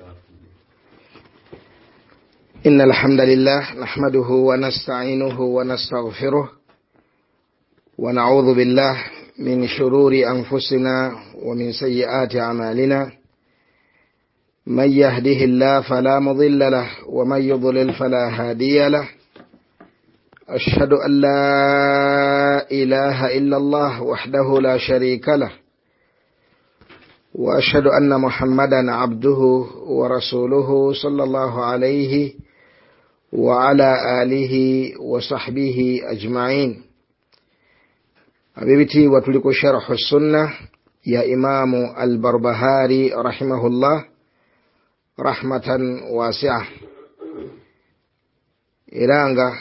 إن الحمد لله نحمده ونستعينه ونستغفره ونعوذ بالله من شرور أنفسنا ومن سيئات أعمالنا من يهده الله فلا مضل له ومن يضلل فلا هادي له أشهد أن لا إله إلا الله وحده لا شريك له وأشهد أن محمدا عبده ورسوله صلى الله عليه وعلى آله وصحبه أجمعين. أبيبتي وتلك شرح السنة يا إمام البربهاري رحمه الله رحمة واسعة. إلانغا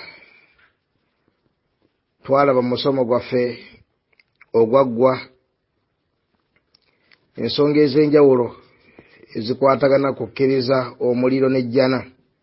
twala bamusomo gwaffe ogwaggwa ensonga ez'enjawulo ezikwatagana kukkiriza omuliro n'ejjana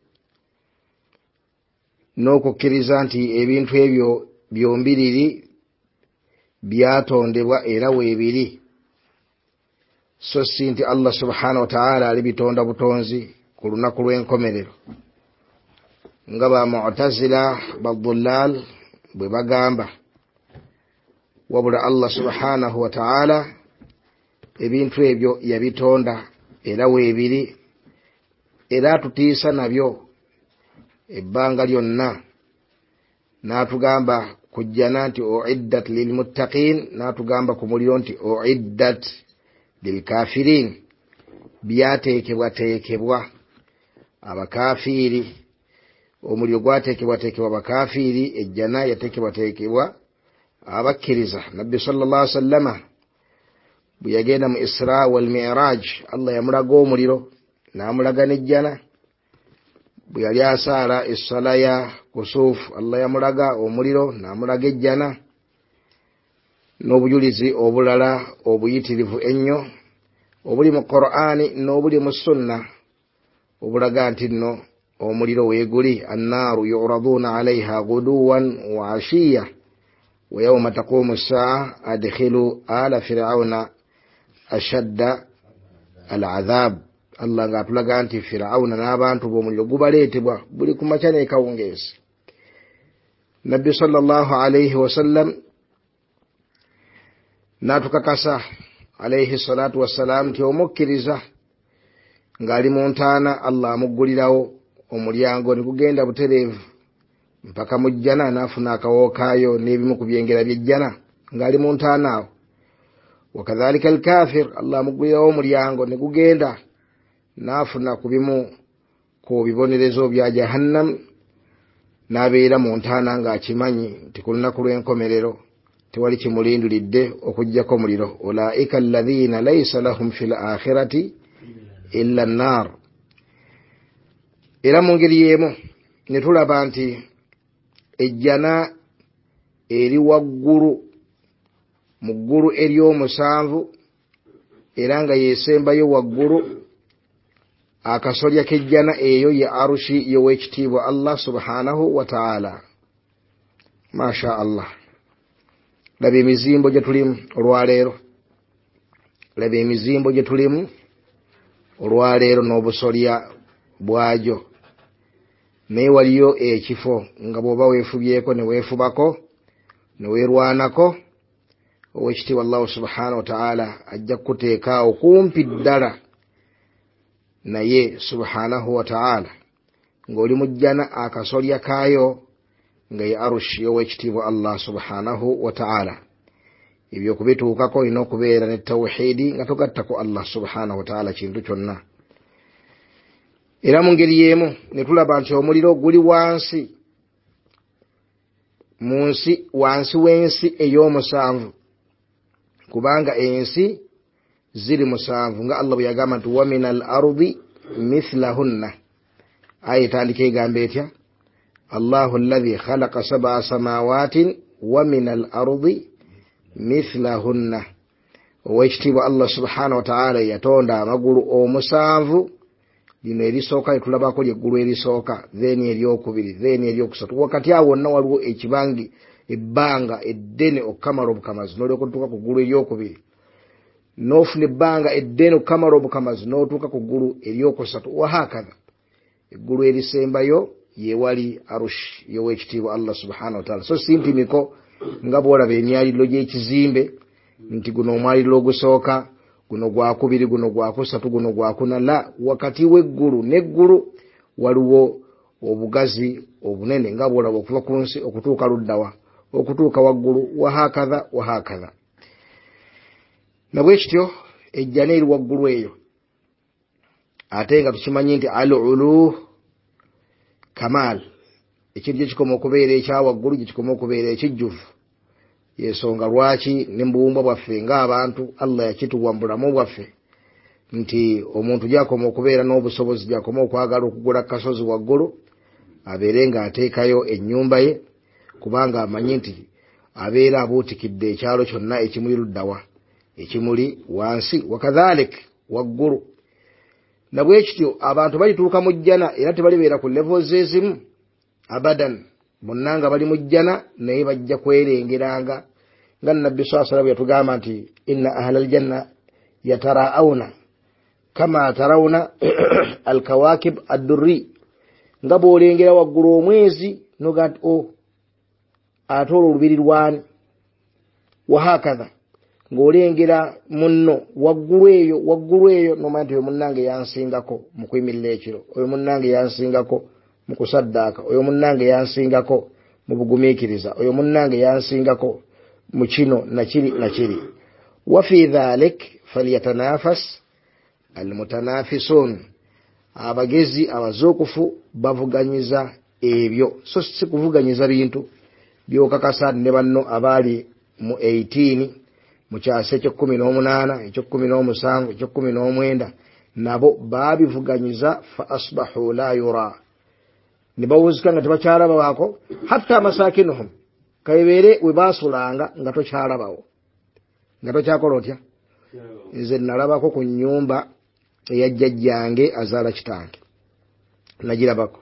n'okukkiriza nti ebintu ebyo byombiriri byatondebwa era weebiri so si nti Allah subhanahu wa ta'ala alibitonda butonzi ku lunaku lw'enkomerero nga ba Mu'tazila badullal bwe bagamba, wabula Allah subhanahu wa ta'ala ebintu ebyo yabitonda era weebiri era tutiisa nabyo ebbanga lyonna n'atugamba kujjana nti uiddat lilmuttaqin, n'atugamba ku muliro nti uiddat lilkafirin, byateekebwateekebwa abakafiiri. Omuliro gwateekebwateekebwa abakafiiri, ejjana yateekebwateekebwa abakkiriza. Nabbi sallallahu alaihi wasallama bwe yagenda mu Isra wal Mi'raj, Allah yamulaga omuliro n'amulaga n'ejjana. Bwe yali asaala essala ya kusuuf, Allah yamulaga omuliro n'amulaga ejjana. N'obujulizi obulala obuyitirivu ennyo obuli mu Qur'ani n'obuli mu Sunna obulaga nti nno omuliro weeguli. Annaaru yu'raduuna alayha ghuduwan wa ashiya wa yawma taqumu as-sa'a adkhilu ala fir'auna ashadda al-'adhab. Allah ng'atulaga nti Fir'auna n'abantu b'omuliro gubaleetebwa buli ku makya n'ekawungeezi. Nabbi sallallahu alayhi wasallam n'atukakasa alayhi salatu wassalam nti omukkiriza ng'ali mu ntaana Allah amuggulirawo omulyango ne gugenda butereevu mpaka mu jjana, n'afuna akawo kaayo n'ebimu ku byengera by'ejjana ng'ali mu ntaana awo. Wakadhalika al-kafir Allah amuggulirawo omulyango ne gugenda n'afuna ku bimu ku bibonerezo bya jahannam, n'abeera mu ntaana ng'akimanyi nti ku lunaku lw'enkomerero tewali kimulindiridde okuggyako omuliro. Ulaika alladhina laysa lahum fil akhirati illa an-nar. Era mu ngeri y'emu ne tulaba nti ejjana eri waggulu mu ggulu ery'omusanvu era nga yeesembayo waggulu. Akasolya k'ejjana eyo ya arushi y'owekitiibwa Allah subhanahu wa ta'ala. Masha Allah. Laba emizimbo gye tulimu olwaleero, laba emizimbo gye tulimu olwaleero n'obusolya bwagyo. Naye waliyo ekifo nga bw'oba weefubyeko ne weefubako ne weerwanako, owekitiibwa Allah subhanahu wa ta'ala ajja kukuteekaawo kumpi ddala naye subhanahu wa ta'ala ng'oli mu jjana akasolya kaayo nga ye arushi y'owekitiibwa Allah subhanahu wa ta'ala. Ebyo okubituukako olina okubeera ne tawhiidi nga togattako Allah subhanahu wa ta'ala kintu kyonna. Era mu ngeri y'emu ne tulaba nti omuliro guli wansi wansi w'ensi ey'omusanvu, kubanga ensi ziri musanvu nga Allah bwe yagamba nti wa minal ardi mithlahunna. Aya etandika egamba etya? Allahu alladhi khalaqa sab'a samawatin wa minal ardi mithlahunna. Owekitiibwa Allah subhanahu wa ta'ala yatonda amagulu omusanvu. Lino erisooka litulabako lyeggulu erisooka, then eryokubiri, then eryokusatu. Wakati awo wonna waliwo ebbanga eddene okukamala obukamazi n'olyoka tutuuka ku ggulu eryokubiri. n'ofuna ebbanga eddene okukamala obukamazi n'otuuka ku ggulu eryokusatu. Wahakadha eggulu erisembayo yewali arush yowekitiibwa Allah subhanahu wa ta'ala. So si mpimiko nga bwolaba emyaliriro gy'ekizimbe nti guno omwaliriro ogusooka, guno gwakubiri, guno gwakusatu, guno gwakuna. La, wakati w'eggulu n'eggulu waliwo obugazi obunene nga bwolaba okuva ku nsi okutuuka luddawa, okutuuka waggulu. Wahakadha nabwe kityo ejjana eri waggulu eyo, ate nga tukimanyi nti al-ulu kamal, ekintu ekikoma okubeera ekya waggulu gyekikoma okubeera ekijjuvu. Yensonga lwaki ne mbuwumba bwaffe ng'abantu Allah yakituwa mu bulamu bwaffe nti omuntu gyakoma okubeera n'obusobozi, gyakoma okwagala okugula kasozi waggulu, abeere ng'ateekayo ennyumba ye, kubanga amanyi nti abeera abuutikidde ekyalo kyonna ekimuli luddawa, ekimuli wansi. Wakadhalik waggulu nabwe kityo abantu balituuka mu jjana era tebalibeera ku levels ezimu abadan, bonna nga bali mu jjana naye bajja kwerengeranga nga Nabbi sallallahu alaihi wasallam yatugamba nti inna ahlal janna yataraawuna kama tarawuna alkawakib ad-durri, nga bw'olengera waggulu omwezi nogati ate olwo olubiri lwani. Wahakadha ng'olengera munno waggulu eyo nomanya nti oyo munnange yansingako mu kuyimirira ekiro, oyo munnange yansingako mu kusaddaaka, oyo munnange yansingako mu bugumiikiriza, oyo munnange yansingako mu kino nakiri. Wa fi dhalik falyatanafas almutanafisun, abagezi abazookufu bavuganyiza ebyo. So si kuvuganyiza bintu byokakasa ne banno abaali mu 18 mu kyasa ekyo18, ekyo17, ekyo19 nabo babivuganyiza. Fa asbahu la yura, ne bawuzika nga tebakyalaba baako. Hatta masakinuhum, kabeere we baasulanga nga tokyalabawo, nga tokyakola otya. Nze nalabako ku nnyumba eyajjajjange azaala kitange, nagirabako.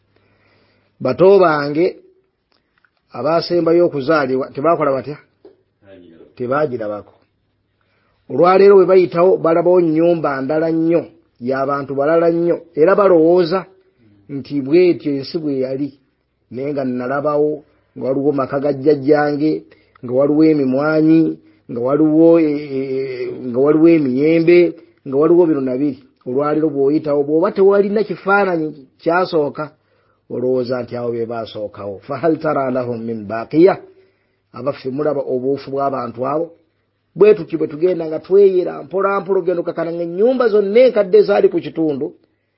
Bato bange abaasembayo okuzaalibwa tebaakola batya, tebagirabako. Olwaleero we bayitawo balabawo nnyumba ndala nnyo y'abantu balala nnyo, era balowooza nti bwetyo ensi bwe yali. Naye nga nalabawo nga waliwo maka ga jjajjange, nga waliwo emimwanyi, nga waliwo emiyembe, nga waliwo bino nabiri. Olwaleero bw'oyitawo bw'oba tewalina kifaananyi kyasooka, olowooza nti awo be baasookawo. Fahal tara lahum min baqiya, abaffe mulaba obuufu bw'abantu abo. Bwe tutyo bwe tugenda nga tweyera mpola mpola, ogenda okakananga ennyumba zonna enkadde zaali ku kitundu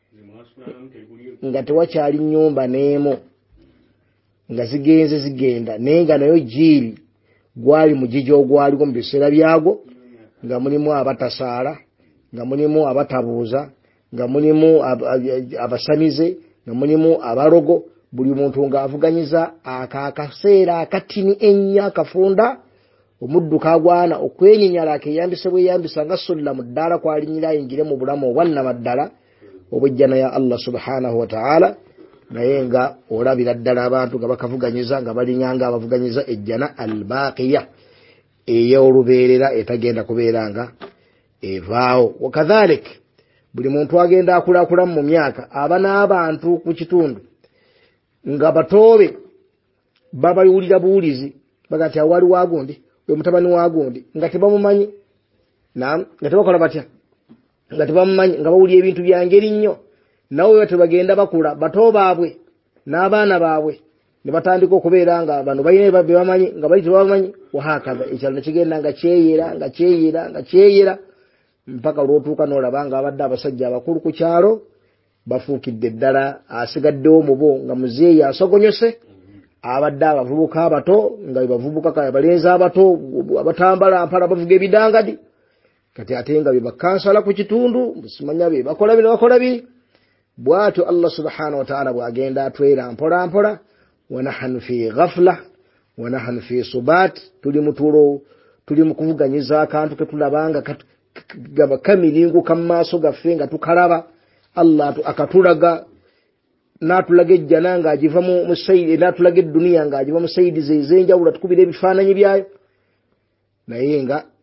nga tewakyali nnyumba n'emu, nga zigenda naye nga nayo jiiri gwali mugigi ogwaliko mu biseera byagwo, nga mulimu abatasaala, nga mulimu abatabuuza, nga mulimu abasamize, nga mulimu abarogo. Buli muntu ng'avuganyiza akaseera akatini ennyo akafunda, omuddu kagwana okwenyinyala akeyambise bweyambisa nga sulla mu ddaala kwalinyira ayingire mu bulamu obwannamaddala obwejjana ya Allah subhanahu wa ta'ala. Naye nga olabira ddala abantu nga bakavuganyiza nga balinyanga abavuganyiza ejjana al-baqiya ey'olubeerera etagenda kubeera nga evaawo. Wakadhalik buli muntu agenda akulakulamu mu myaka, aba n'abantu ku kitundu nga batoobe babayulira buwulizi bagati awali wagundi, oyo mutabani wagundi, nga tebamumanyi, nga tebakola batya, nga tebamumanyi, nga bawulira ebintu bya ngeri nnyo. Nawe bwe bagenda bakula bato baabwe n'abaana baabwe ne batandika okubeera nga bano balina bye bamanyi nga bali tebamanyi. Wahakadha ekyalo ne kigenda nga kyeyera mpaka olw'otuuka n'olaba nga abadde abasajja abakulu ku kyalo bafuukidde ddala, asigaddewo mu bo nga muzeeyi asogonyose. Abadde abavubuka abato nga bavubuka abalenzi abato abatambala mpala bavuga ebidangadi, kati ate nga bakansala ku kitundu simanya be bakola biri. Bw'atyo Allah subhanahu wa ta'ala bw'agenda atwera mpola mpola. Wa nahnu fi ghafla wa nahnu fi subat, tuli mutulo, tuli mu kuvuganyiza akantu ke tulabanga gaba kamiringu kamaaso gaffe nga tukalaba. Allah akatulaga n'atulaga ejjana ng'agiva mu sayidi, n'atulaga eddunia ng'agiva mu sayidi ze ez'enjawulo, atukubira ebifaananyi byayo. Naye nga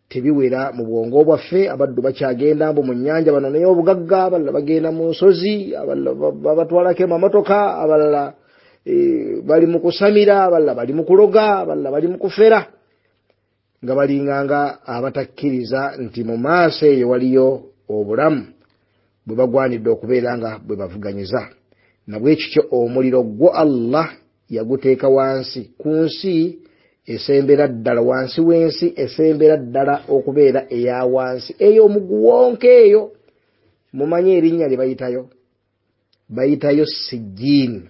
tebiwera mu bwongo bwaffe. Abaddu bakyagenda mbu mu nnyanja bano naye obugagga, abalala bagenda mu nsozi, abalala babatwalako amamotoka, abalala bali mu kusamira, abalala bali mu kuloga, abalala bali mu kufera, nga balinganga abatakkiriza nti mu maaso eyo waliyo obulamu bwe bagwanidde okubeera nga bwe bavuganyiza. Nabwekityo omuliro gwo Allah yaguteeka wansi ku nsi esembera ddala, wansi w'ensi esembera ddala okubeera eya wansi ey'omuguwonko eyo. Mumanyi erinnya lye bayitayo sijjiin.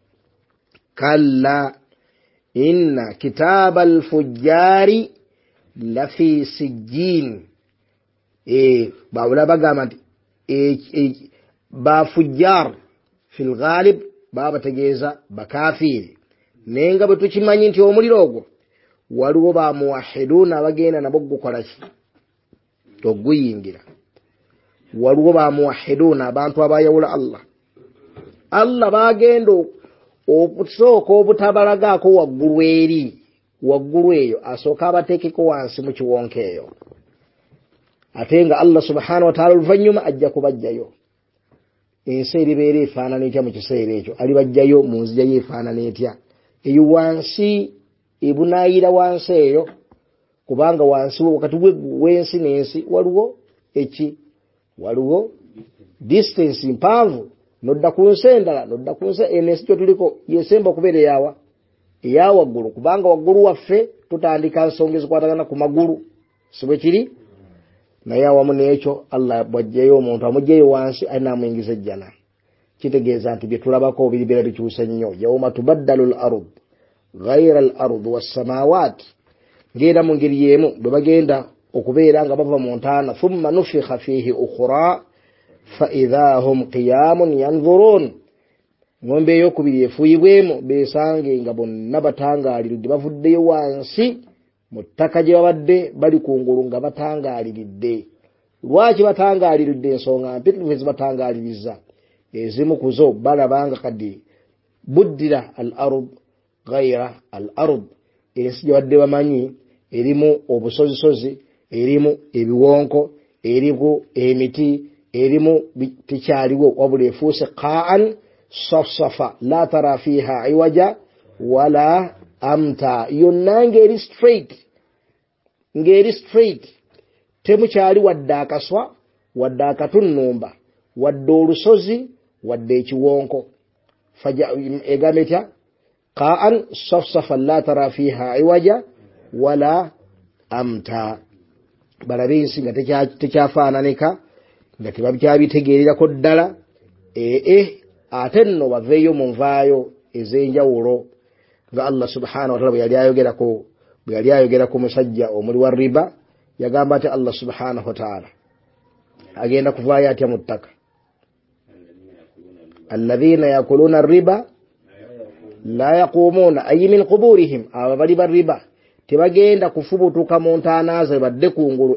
Kalla inna kitaaba alfujjaari lafi sijjiin. Bawula bagamba nti bafujjar fil ghalib baba bategeeza bakafiiri, naye nga bwe tukimanyi nti omuliro ogwo waliwo ba muwahiduna abagenda nabo gukolaki oguyingira. Waliwo ba muwahiduna abantu abayawula Allah bagenda okusooka obutabalagaako waggulu eyo asooka abateekeko wansi mu kiwonko eyo, ate nga Allah subhanahu wa ta'ala oluvannyuma ajja kubajjayo. Ensi eribeera efaanana etya mu kiseera ekyo? Alibajjayo mu nzija yeefaanana etya? Eyo wansi ebunaayira wansi eyo, kubanga wansi wakati w'ensi n'ensi waliwo distance mpanvu. Nodda ku nsi endala, nodda ku nsi ensi gyo tuliko yesemba okubeera eya waggulu, kubanga waggulu waffe tutandika nsonga ezikwatagana ku magulu, si bwe kiri? Naye awamu n'ekyo Allah bw'ajjayo omuntu amugjeyo wansi anaamuyingiza ejjana. Kitegeeza nti bye tulabako biribeera bikyuse nnyo. Yawma tubaddalu al-ard ghayra al-ard was-samawati, ngenda mu ngeri y'emu bwe bagenda okubeera nga bava mu ntaana, thumma nufikha fihi ukhra fa idha hum qiyamun yanzurun. Ngombe eyokubiri efuuyibwemu beesange nga bonna batangaaliridde, bavuddeyo wansi mu ttaka gye babadde bali kungulu nga batangaaliridde. Lwaki batangaaliridde? Ensonga mpitirivu ezibatangaaliriza. Ezimu ku zo balabanga kadi buddira al-ard ghayra al-ard, ensi gye badde bamanyi erimu obusozisozi, erimu ebiwonko, erimu emiti, erimu tekyaliwo, wabula efuuse qa'an safsafa la tara fiha iwaja wala amta. Yonna ng'eri straight, temukyali wadde akaswa, wadde akatunnumba, wadde olusozi, wadde ekiwonko. Egambe etya? Qa'an safsafa la tara fiha iwaja wala amta. Balabe ensi nga tekyafaananika, nga tebakyabitegeererako ddala. Ate nno baveeyo mu nvaayo ez'enjawulo, nga Allah subhanahu wa ta'ala bwe yali ayogera ku musajja omuli wa riba, yagamba ati Allah subhanahu wa ta'ala agenda kuvaayo atya mu ttaka? Alladhina yakuluna riba la yaqumuna ay min quburihim. Abo bali ba riba tebagenda kufubutuka mu ntaana ze badde kungulu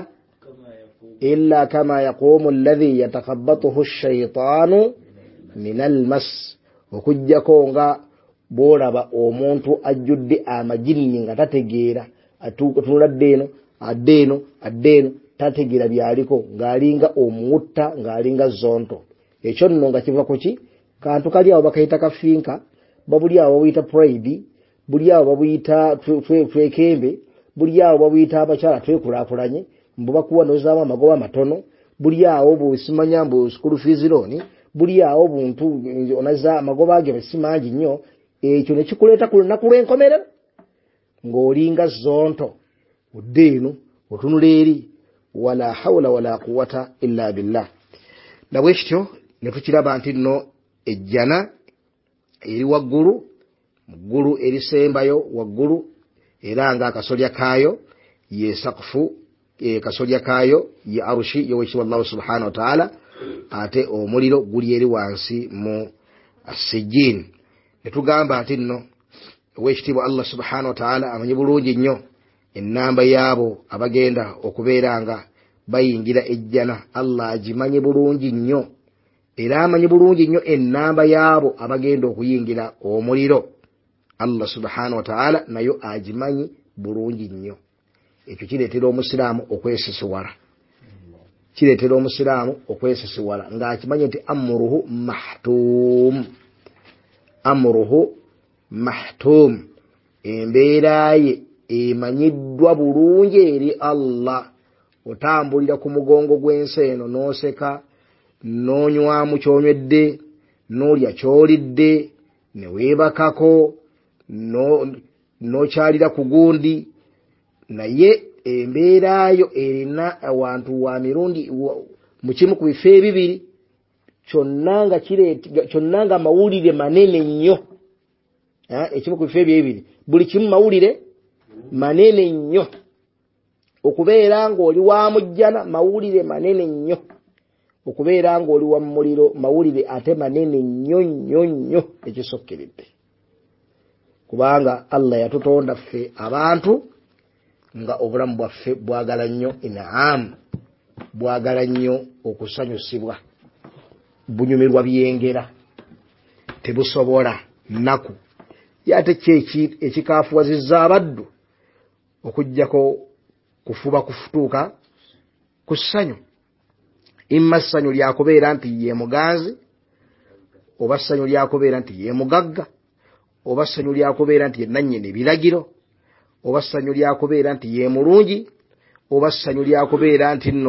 illa kama yaqumu alladhi yatakhabbathu ash-shaytanu min al-mas, okujjako nga bwolaba omuntu ajjudde amajinni nga tategeera, atunula addeeno tategeera byaliko, ng'alinga omuwutta, ng'alinga zonto. Ekyo nno nga kiva ku ki? Kantu kali awo bakayita kafinka, babuli awo babuyita pride, buli awo babuyita twekembe, buli awo babuyita abakyala twekulaakulanye, mbu bakuwa nozaamu amagoba matono, buli awo bwesimanya mbu school fees loan, buli awo buntu onaza amagoba ge besimangi nnyo. Ekyo ne kikuleeta ku lunaku lw'enkomerero ng'olinga zonto, oddeeno otunula eri, wala hawla wala quwwata illa billah. Nabwekityo ne tukiraba nti nno ejjana eri waggulu, muggulu erisembayo waggulu, era nga akasolya kaayo ye saqfu, kasolya kaayo ye arushi yowekibwa Allah subhanahu wa ta'ala, ate omuliro guli eri wansi mu asijjin. Netugamba ati nno owekitiibwa Allah subhanahu wa ta'ala amanyi bulungi nnyo ennamba yaabo abagenda okubeera nga bayingira ejjana. Allah agimanyi bulungi nnyo, era amanyi bulungi nnyo ennamba yaabo abagenda okuyingira omuliro. Allah subhanahu wa ta'ala nayo agimanyi bulungi nnyo. ekyo kireetera omusiraamu okwesisiwala, kireetera omusiraamu okwesisiwala ng'akimanye nti amuruhu mahtuum, embeera ye emanyiddwa bulungi eri Allah. Otambulira ku mugongo gw'ensi eno n'oseka, n'onywamu ky'onywedde, n'olya ky'olidde, ne weebakako, n'okyalira ku gundi, naye embeera yo erina awantu wa mirundi mu kimu ku bifo ebibiri, kyonna nga mawulire manene nnyo. Ekimu ku bifo ebyo ebibiri, buli kimu mawulire manene nnyo. Okubeera ng'oli wa mujjana mawulire manene nnyo, okubeera ng'oli wa muliro mawulire ate manene nnyo nnyo nnyo ekisokkeredde. Kubanga Allah yatutonda ffe abantu nga obulamu bwaffe bwagala nnyo, bwagala nnyo okusanyusibwa, bunyumirwa byengera, tebusobola nnaku. Yate kyeki ekikaafuwazizza abaddu okujjako kufuba kufutuuka ku ssanyu. Imma ssanyu lyakubeera nti ye muganzi, oba ssanyu lyakubeera nti ye mugagga, oba ssanyu lyakubeera nti ye nannyini biragiro, oba ssanyu lyakubeera nti ye mulungi, oba ssanyu lyakubeera nti nno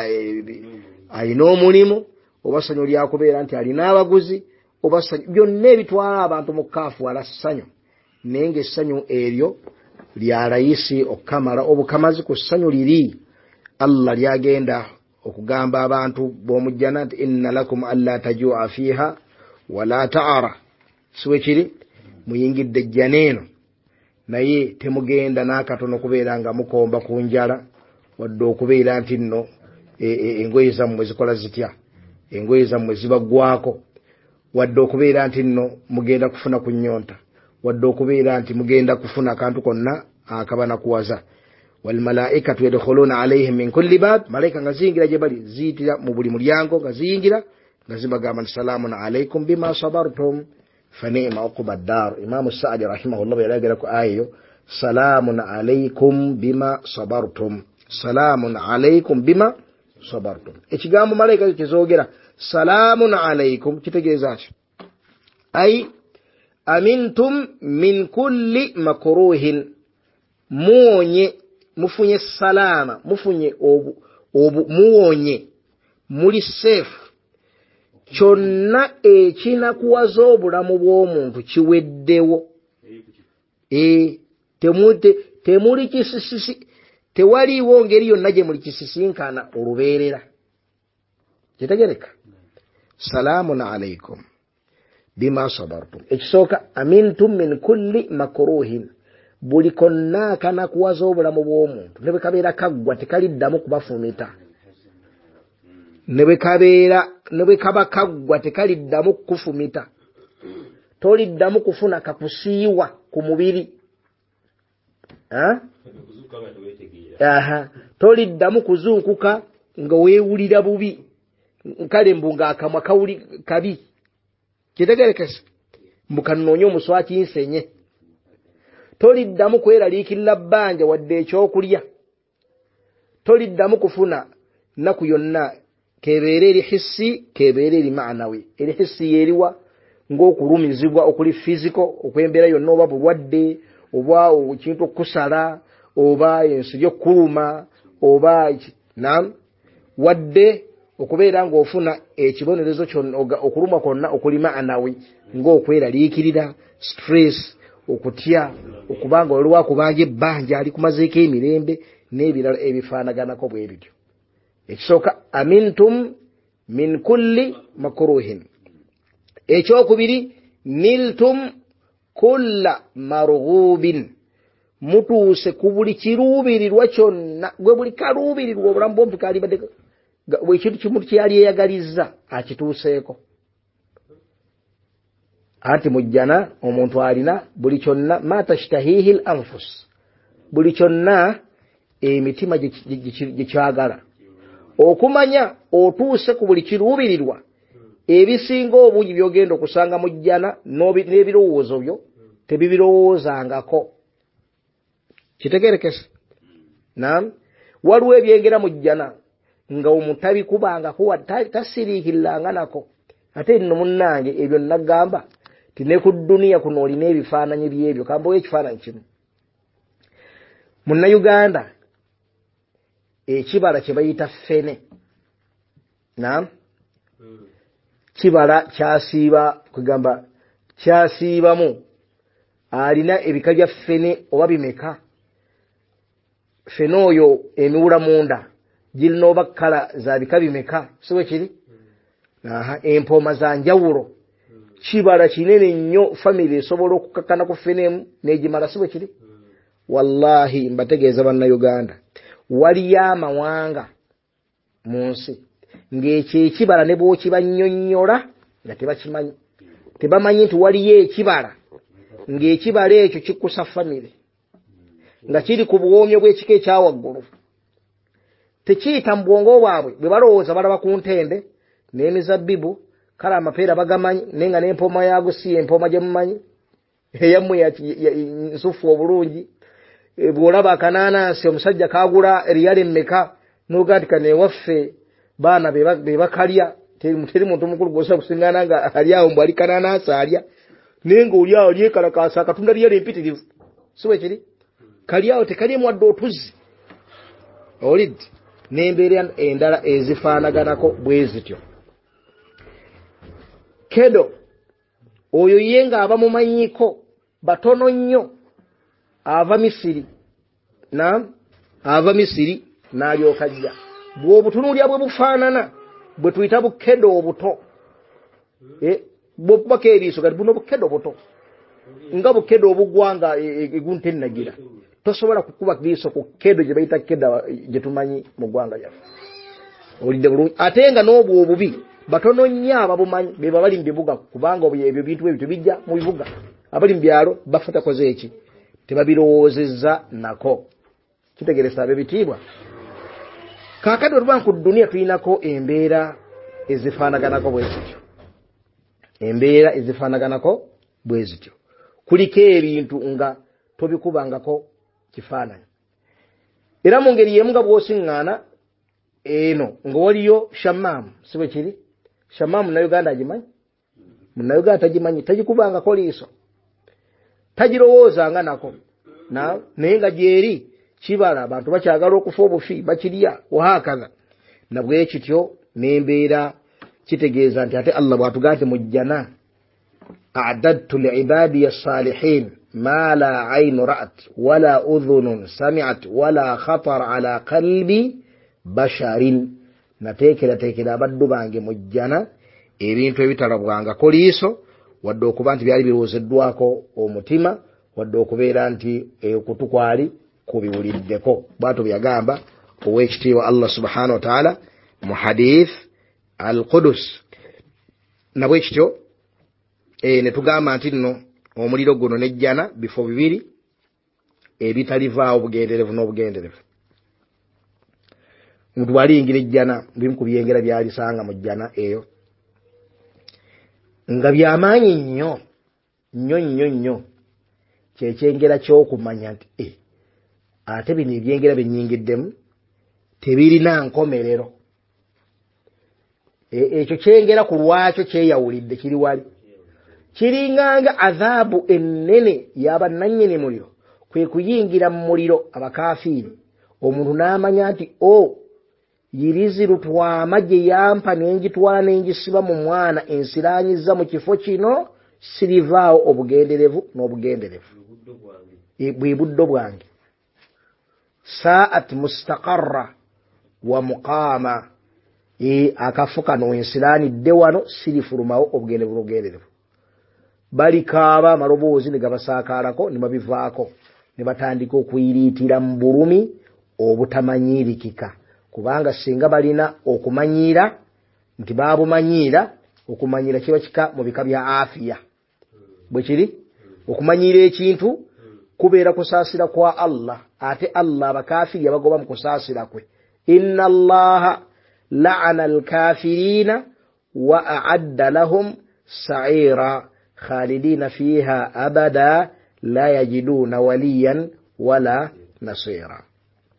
alina omulimu, oba ssanyu lyakubeera nti alina abaguzi, oba ssanyu, byonna ebitwala abantu mu kaafuwala ssanyu. Naye ng'essanyu eryo lya layisi okukamala obukamazi ku ssanyu liri Allah lyagenda okugamba abantu b'omujjana nti inna lakum alla tajua fiha wala ta'ara. Siwe kiri muyingidde ejjana eno naye temugenda n'akatono kubeera nga mukomba ku njala, wadde okubeera nti nno engoye zammwe zikola zitya, engoye zammwe zibaggwako, wadde okubeera nti nno mugenda kufuna ku nnyonta, wadde okubeera nti mugenda kufuna akantu konna akabana kuwaza. Wal malaikatu yadkhuluna alayhim min kulli bab, malaika nga ziyingira gye bali ziyitira mu buli mulyango nga ziyingira nga zibagamba nti salaamun alaykum bima sabartum fa ni'ma uqba ad-dar. Imam Sa'di rahimahullah yalagira ku ayo salaamun alaykum bima sabartum, salaamun alaykum bima sabartum. Ekigambo malaika kizogera salaamun alaykum kitegeeza ki? Ay amintum min kulli makruhin, muwonye, mufunye salama, mufunye muwonye, muli safe. Kyonna ekinakuwaza obulamu bw'omuntu kiweddewo. Temuli kisisi, tewaliiwo ngeri yonna gye muli kisisinkana olubeerera. Kitegereka? Salaamun alaykum bima sabartum. Ekisooka amintum min kulli makruhin, buli konna akanakuwaza obulamu bw'omuntu, ne bwe kabeera kaggwa tekaliddamu kubafumita, ne bwe kaba kaggwa tekaliddamu kufumita, toliddamu kufuna kakusiiwa ku mubiri, toliddamu kuzuukuka nga weewulira bubi, nkale mbu ng'akamwa kawuli kabi. Kitegerekese mukanoonye omuswaki nsenye, toliddamu kweraliikirira bbanja wadde ekyokulya, toliddamu kufuna nnaku yonna. Kebeera eri hissi, kebeera eri maanawi. Eri hissi yeriwa ng'okulumizibwa okuli fiziko, okwembeera yonna, oba bulwadde, oba ekintu okusala, oba ensiri okkuluma, oba wadde okubeera ng'ofuna ekibonerezo kyonna, okuluma kwonna okuli maanawi ng'okweraliikirira, stress, okutya, okubanga oli wakubanja ebbanja alikumazeeko emirembe n'ebirala ebifaanaganako bwe bityo. Ekisooka amintum min kulli makruhin. Ekyokubiri niltum kulla marghubin, mutuuse ku buli kiruubirirwa kyonna. Gwe buli karuubirirwa obulamu bw'omuntu kalibadde ekintu kimu kyali eyagalizza akituuseeko. Anti mujjana omuntu alina buli kyonna ma tashtahihi al-anfus, buli kyonna emitima gye kyagala. Okumanya otuuse ku buli kiruubirirwa, ebisinga obungi byogenda okusanga mujjana n'ebirowoozo byo tebibirowoozangako. Kitegerekese naam waliwo ebyengera mu jjana nga omutabi kubanga kuwa tasiriikiranga nako ate nno munnange ebyo nagamba tine ku dunia kuno olina ebifaananyi byebyo kambawo ekifaananyi kimu munnayuganda ekibala kye bayita ffene naam kibala kyasiiba kugamba kyasiibamu alina ebika bya ffene oba bimeka ffene oyo emiwula munda girina oba kkala za bika bimeka siwe kiri empooma za njawulo kibala kinene nnyo famire esobola okukakkana ku ffenemu n'egimala siwe kiri wallahi mbategeeza bannayuganda waliyo amawanga mu nsi ng'ekyo ekibala ne bw'okibannyonnyola nga tebakimanyi tebamanyi nti waliyo ekibala ng'ekibala ekyo kikusa famire nga kiri ku buwoomyo bw'ekika ekyawaggulu tekiyita mu bwongo bwabwe bwe balowooza balaba ku ntende n'emizabbibu kale amapeera bagamanyi naye nga n'empooma yaago si empooma gye mumanyi eyammwe nsufu obulungi bw'olaba akanaanansi omusajja kaagula eriyala emmeka n'ogaa nti kano ewaffe baana be bakalya teri muntu mukulu gwosobola kusiŋŋaana nga ali awo mbu ali kanaanansi alya naye ng'oli awo lyekalakaasa akatunda liyala empitirivu siwe kiri kali awo tekaliemu wadde otuzzi olidde n'embeera endala ezifaanaganako bwe zityo kedo oyo ye ng'aba mumanyiko batono nnyo ava Misiri ava Misiri n'alyoka ajja bw'obutunuulya bwe bufaanana bwe tuyita bukedo obuto bw'okubako eriiso kati buno bukedo buto nga bukedo obugwanga egunta ennagira tosobola kukuba liiso ku kedo gye bayita keda gye tumanyi mu ggwanga lyaffe olidde bulungi ate nga n'obwo obubi batono nnyo ababumanyi be bali mu bibuga kubanga ebyo bintu ebyo tebijja mu bibuga abali mu byalo bafa takoze eki tebabirowoozezza nako kitegeresa ab'ebitiibwa kaakati oluba ku dunia tulinako embeera ezifaanaganako bwe zityo embeera ezifaanaganako bwe zityo kuliko ebintu nga tobikubangako kifaananyi era mu ngeri y'emu nga bw'osiŋŋaana eno nga waliyo shamaamu sibe kiri shamaamu munnayuganda agimanyi munnayuganda tagimanyi tagikubangako liiso tagirowoozanga nako naye nga gyeri kibala abantu bakyagala okufa obufi bakirya wahakaza nabwe kityo n'embeera kitegeeza nti ate Allah bw'atugamba nti mujjana a'dadtu li'ibadiya as-salihin ma la 'aynu ra'at wala udhunun sami'at wala khatar ala qalbi basharin nateekera abaddu bange mujjana ebintu ebitalabwangako liiso wadde okuba nti byali birowoozeddwako omutima wadde okubeera nti okutu kwali kubiwuliddeko bw'atyo byagamba ow'ekitiibwa Allah subhanahu wa ta'ala mu hadith al-Qudus nabwe kityo ne tugamba nti nno omuliro guno n'ejjana bifo bibiri ebitalivaawo bugenderevu n'obugenderevu omuntu bw'aliyingira ejjana bimu ku byengera by'alisanga mu jjana eyo nga byamaanyi nnyo kyekyengera ky'okumanya nti ate bino ebyengera byennyingiddemu tebirina nkomerero ekyo kyengera ku lwakyo kyeyawulidde kiri wali kiringanga adhaabu ennene y'abannannyini muliro kwe kuyingira mu muliro abakafiiri omuntu n'amanya nti yirizi lutwama gye yampa n'engitwala n'engisiba mu mwana ensiraanyizza mu kifo kino sirivaawo obugenderevu n'obugenderevu bwe buddo bwange saat mustaqarra wa muqaama akafu kano ensiraanidde wano sirifulumawo obugenderevu n'obugenderevu balikaaba amaloboozi ne gabasaakaalako ne babivaako ne batandika okuyiriitira mu bulumi obutamanyiirikika kubanga singa balina okumanyiira nti baabumanyiira okumanyiira kiba kika mu bika bya afiya bwe kiri okumanyiira ekintu kubeera kusaasira kwa Allah ate Allah abakafiri yabagoba mu kusaasira kwe inna Allaha la'ana al-kafirina wa a'adda lahum sa'ira khalidina fiha abada la yajiduna waliyan wala nasira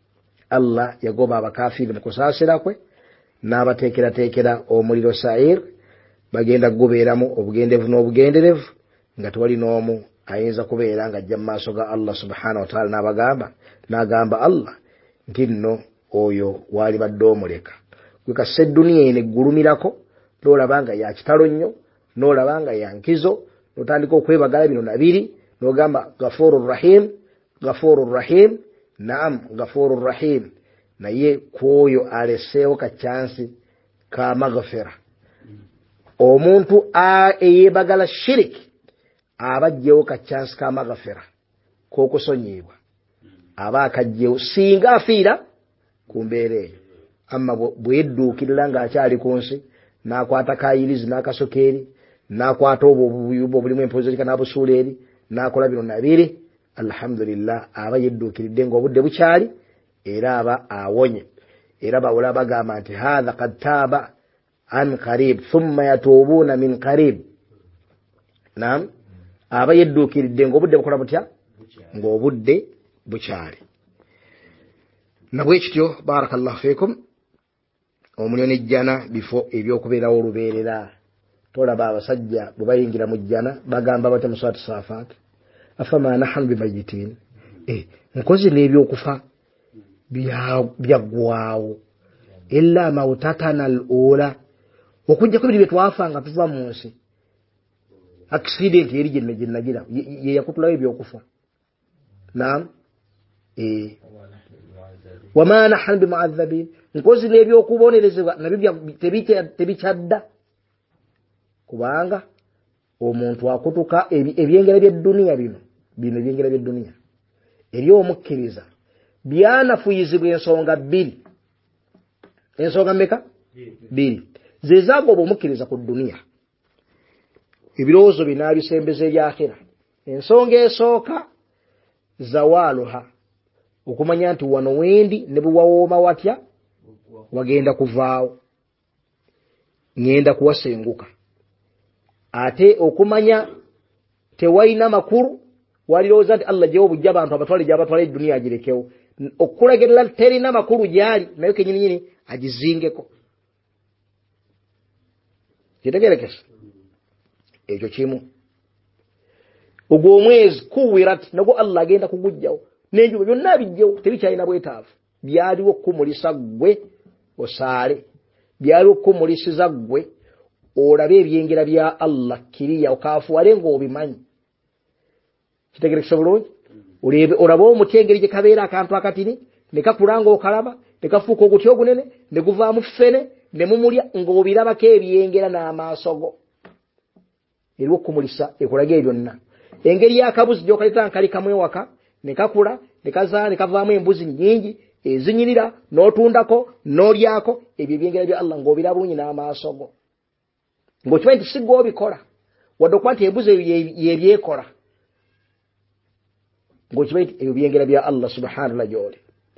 Allah yagoba abakafiri mu kusaasira kwe n'abateekerateekera omuliro sa'ir bagenda gubeeramu obugendevu n'obugenderevu nga tewali n'omu ayinza kubeera nga ajja mu maaso ga Allah subhanahu wa ta'ala n'agamba Allah nti nno oyo waali badde omuleka gwe kassa edduniya eno eggulumirako n'olaba nga ya kitalo nnyo n'olaba nga ya nkizo n'otandika okwebagala bino nabiri n'ogamba Ghafurur Rahim naam Ghafurur Rahim naye kwoyo aleseewo kachansi ka maghfira omuntu eyebagala shiriki abajjewo kachansi ka maghfira k'okusonyibwa aba akajjewo singa afiira ku mbeera eyo amma bwedduukirira ng'akyali ku nsi n'akwata kayirizi n'akasokeeri n'akwata obwo obuyumba obulimu empozerika n'abusuula eri n'akola bino nabiri alhamdulillah aba yedduukiridde ng'obudde bukyali era aba awonye era bawula bagamba nti hadha qad taaba an qarib thumma yatuubuuna min qarib naam aba yedduukiridde ng'obudde bukola butya ng'obudde bukyali nabwekityo barakallahu fikum omulyo n'ejjana bifo ebyokubeerawo olubeerera tolaba abasajja bwe bayingira mu jjana bagamba batya mu surati Safat afama nahnu bimayitin nkozi n'ebyokufa byaggwaawo illa mautatana al-ula okujjako ebiri bye twafa nga tuva mu nsi accident eri gye nagira ye yakutulawo ebyokufa naam wama nahnu bimu'adhabin nkozi n'ebyokubonerezebwa nabyo tebikyadda kubanga omuntu akutuka ebyengera by'edduniya bino ebyengera by'edduniya eri omukkiriza byanafuyizibwa ensonga bbiri ensonga mmeka bbiri zezagoba omukkiriza ku dduniya ebirowoozo binaabisembeza ebyakira ensonga esooka zawaaluha okumanya nti wano wendi ne buwawooma watya wagenda kuvaawo ngenda kuwasenguka ate okumanya tewalina makulu walirowooza nti Allah gyewo bujja abantu abatwale gy'abatwala edduniya agirekewo okulagerera terina makulu gyali naye kenyininyini agizingeko kitegerekesa ekyo kimu ogwo omwezi kuwirat nagwo Allah agenda kugujjawo n'enjuba byonna bijjewo tebikyalina bwetaavu byaliwo kumulisa ggwe osaale byaliwo kumulisiza ggwe olabe ebyengera bya Allah kiriya okaafuwale ng'obimanyi kitegerekesa bulungi olaba omuti engeri gye kabeera akantu akatini ne kakulanga okalaba ne kafuuka oguti ogunene ne guvaamu ffene ne mumulya ng'obirabako ebyengera n'amaaso go eriwo kumulisa ekulaga ebyonna engeri y'akabuzi gy'okaleta nkali kamwe waka ne kakula ne kazaala ne kavaamu embuzi nnyingi ezinyirira n'otundako n'olyako ebyo ebyengera bya Allah ng'obiraba bulungi n'amaaso go ng'okimanyi nti si gwe obikola wadde okuba nti embuzi yebyekola ng'okimanyi nti ebyo byengera bya Allah subhanahu wa gy'oli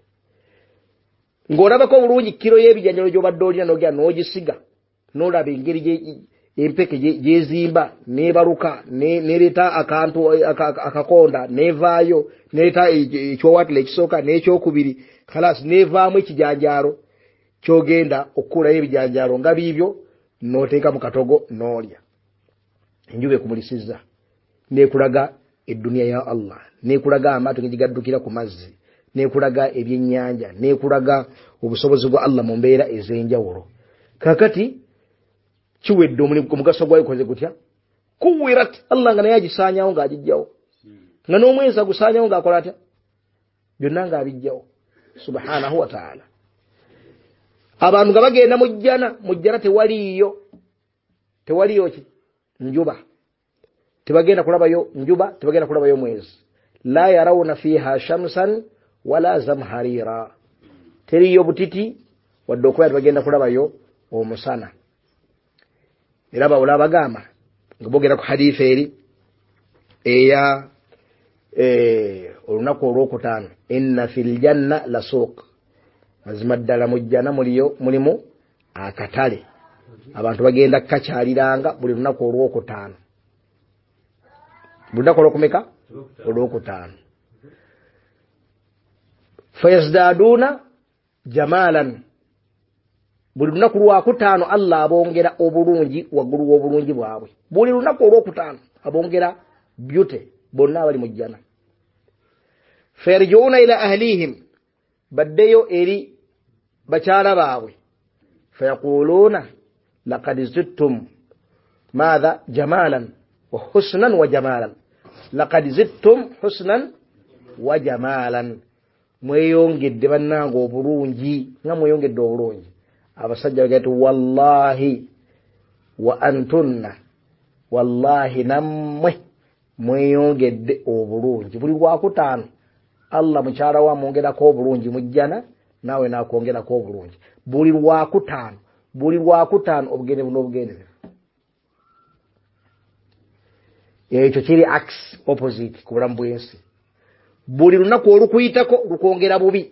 ng'olabako bulungi kiro y'ebijanjalo gy'obadde olina n'ogera n'ogisiga n'olaba engeri empeke gyezimba n'ebaluka n'ereeta akantu akakonda n'evaayo n'ereeta ekyowatula ekisooka n'ekyokubiri khalas n'evaamu ekijanjaalo ky'ogenda okukuulayo ebijanjaalo nga biibyo n'oteeka mu katogo n'olya enjuba ekumulisizza n'ekulaga edduniya ya Allah n'ekulaga amaato gegigaddukira ku mazzi n'ekulaga ebyennyanja n'ekulaga obusobozi bwa Allah mu mbeera ez'enjawulo kakati kiwedde omugaso gwayo koze gutya kuwirat Allah nga naye agisaanyawo ng'agijjawo nga n'omwezi agusaanyawo ng'akola atya byonna ng'abijjawo subhanahu wa ta'ala abantu nga bagenda mu jjana tewaliyo ki njuba tebagenda kulabayo njuba tebagenda kulabayo mwezi la yarawna fiha shamsan wala zamharira teriyo butiti wadde okuba tebagenda kulabayo omusana era bawula bagamba nga boogera ku hadithi eri eya olunaku olwokutaano inna fil janna la suuq mazima ddala mu jjana mulimu akatale abantu bagenda kukakyaliranga buli lunaku olwokutaano buli lunaku olwokumeka olwokutaano fayazdaduuna jamalan buli lunaku lwakutaano Allah abongera obulungi waggulu w'obulungi bwabwe buli lunaku olwokutaano abongera beauty bonna abali mu jjana farjiuna ila ahlihim baddeyo eri bakyala baabwe fayaquluna laqad zidtum madha jamalan wa husnan wa jamalan laqad zidtum husnan wa jamalan mweyongedde bannange obulungi nga mweyongedde obulungi abasajja bagati wallahi wa antunna wallahi nammwe mweyongedde obulungi buli lwakutaano Allah mukyala wa mwongerako obulungi mujjana nawe nakwongerako obulungi buli lwakutaano obugende buno obugende ekyo kiri axe opposite ku bulamu bw'ensi buli lunaku olukuyitako lukwongera bubi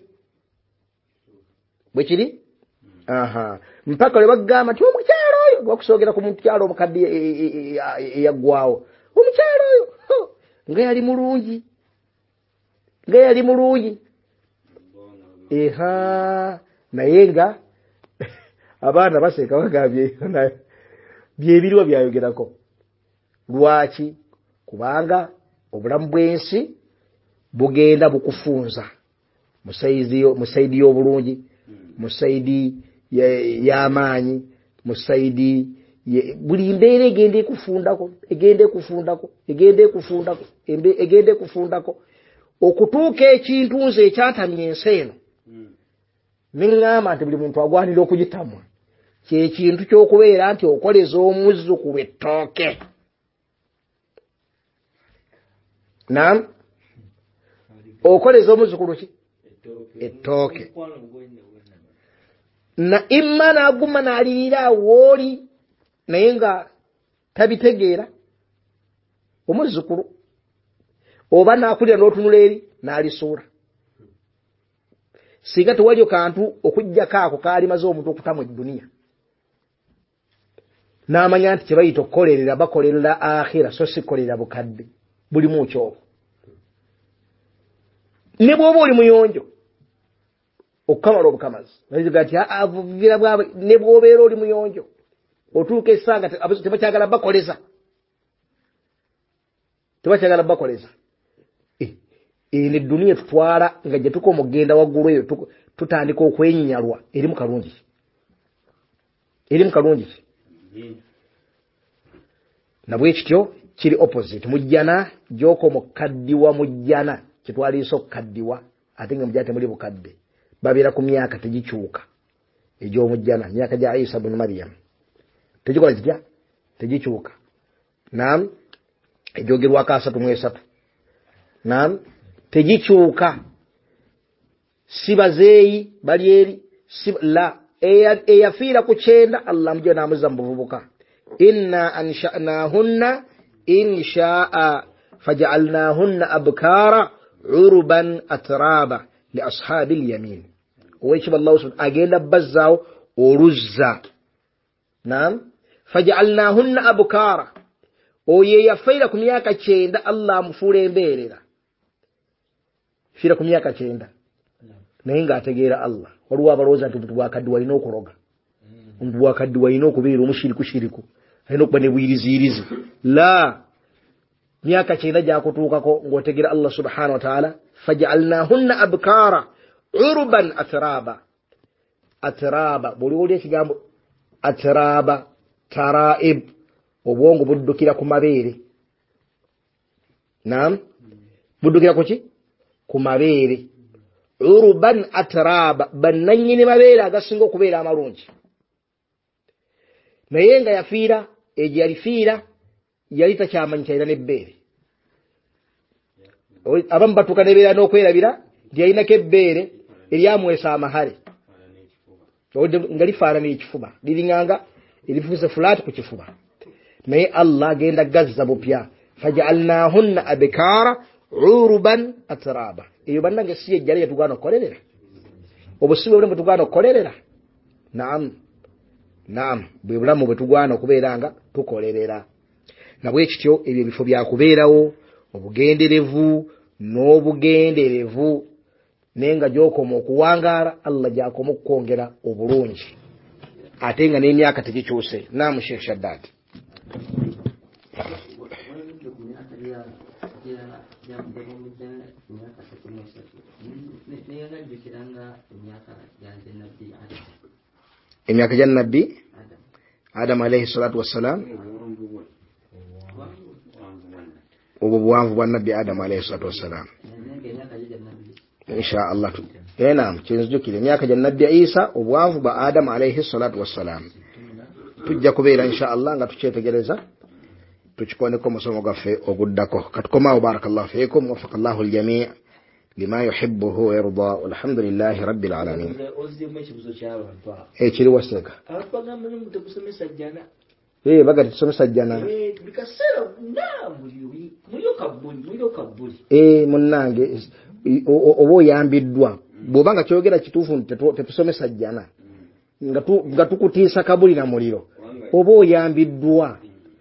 bwe kiri mpaka lwe bagamba nti omukyalo oyo bakusoogera ku mukyalo omukadde eyaggwawo omukyalo oyo nga yali mulungi naye nga abaana baseka bagambye byebiriwa byayogerako lwaki kubanga obulamu bw'ensi bugenda bukufunza musaidi y'obulungi musaidi y'amaanyi musaidi buli mbeera egenda ekufundako okutuuka ekintu nze ekyatamya ensi eno neŋŋamba nti buli muntu agwanira okugitamwa kyekintu ky'okubeera nti okoleza omuzzu ku ettooke naam okoleza omuzukulu ki ettooke na imma n'aguma n'alirira wooli naye nga tabitegeera omuzukulu oba n'akulira n'otunula eri n'alisuula singa tewaliyo kantu okujjako ako kaalimaze omuntu okutamu edduniya n'amanya nti kye bayita okukolerera bakolerera akhira so si kukolerera bukadde bulimu kyobo ne bw'oba oli muyonjo okukamala obukamazi nayiga nti avuvira bwabe ne bw'obeera oli muyonjo otuuka essanga tebakyagala bakoleza eno edduniya tutwala nga gye tuka omugenda waggulu eyo tutandika okwenyinyalwa erimu kalungi nabwe kityo kiri opposite mujjana gyoko mukaddiwa mujjana kitwaliisa okukaddiwa ate nga mujjana temuli bukadde babeera ku myaka tegikyuka egy'omujjana myaka gya Isa ibn Maryam tegikola kitya tegikyuka naam egyogerwako 33 naam tegikyuka si bazeeyi bali eri la eyafiira ku 9 Allah mujja n'amuzza mu buvubuka inna ansha'nahunna insha'a faj'alnahunna abkara urban atraba li ashabil yamin owekiba Allah subhanahu agenda bazzaawo oluzza naam faj'alnahunna abkara oye yafiira ku myaka 9 Allah amufuula embeerera fiira ku myaka 9 naye ng'ategeera Allah waliwo abalowooza nti omuntu bwakaddi walina okuloga omuntu bwakaddi walina okubeera omushiriku alina okuba ne bwiriziirizi la myaka 9 gyakutuukako ng'otegeera Allah subhanahu wa ta'ala faj'alnahunna abkara urban atraba bw'oliwulira ekigambo atraba taraib obwongo buddukira ku mabeere naam buddukira ku ki ku mabeere urban atraba bannannyini mabeere agasinga okubeera amalungi naye nga yafiira egyo yalifiira yali takyamanyi kyalina n'ebbeere abamu batuuka nebeera n'okwerabira nti yalinako ebbeere eryamwesa amahale nga lifaanana ekifuba liringanga erifuuse fulaati ku kifuba naye Allah agenda gazza bupya faj'alnahunna abkara urban atraba eyo bannange si ejjala yetugana okukolerera obusibe bwe tugana okukolerera naam bwe bulamu bwe tugwana okubeera nga tukolerera nabwe kityo ebyo ebifo byakubeerawo obugenderevu n'obugenderevu nenga gyokoma okuwangaala Allah gyakoma okukwongera obulungi ate nga n'emyaka tegikyuse. Naamu Sheikh Shaddad. Emyaka gya Nabbi Adam alayhi salatu wassalam, obwo buwanvu bwa Nabbi Adam alayhi salatu wassalam insha Allah. Naam, kinzijukire emyaka gya Nabbi Isa obuwanvu bwa Adam alayhi salatu wassalam. Tujja kubeera insha Allah nga tukyetegereza tukikoneko musomo gaffe oguddako. Katukomaawo. Barakallahu fiikum, wafaqallahu aljamii lima yuhibbuhu wa yarda, walhamdulillahi rabbil alamin. Kiri waseeka bagati tusomesa jjana munnange oba oyambiddwa bw'oba nga kyogera kituufu tetusomesa jjana nga tukutiisa kabuli na muliro, oba oyambiddwa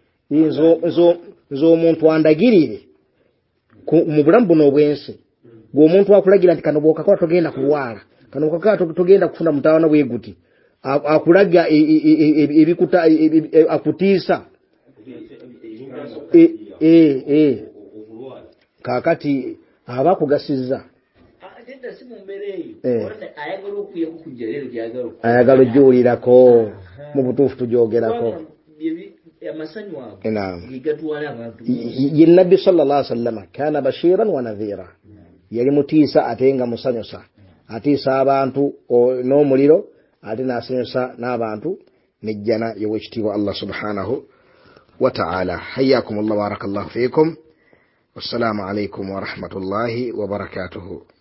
nze omuntu andagirire mu bulamu buno obwensi. Gwomuntu akulagira nti kano bw'okakola togenda kulwala, kano bw'okakola togenda kufuna mutawana bweguti, akulaga ebikuta akutiisa kakati aba kugasizza ayagala ojuwulirako mu butuufu tujogerako. Ye Nabbi sallallahu alaihi wasallam kana bashiran wa nadhira, yali mutiisa ate nga musanyusa, atiisa abantu n'omuliro ate n'asanyusa n'abantu n'ejjana y'owekitiibwa Allah subhanahu wa ta'ala. Hayyakumullah, barakallahu fiikum, wassalamu alaikum wa rahmatullahi wa barakatuhu.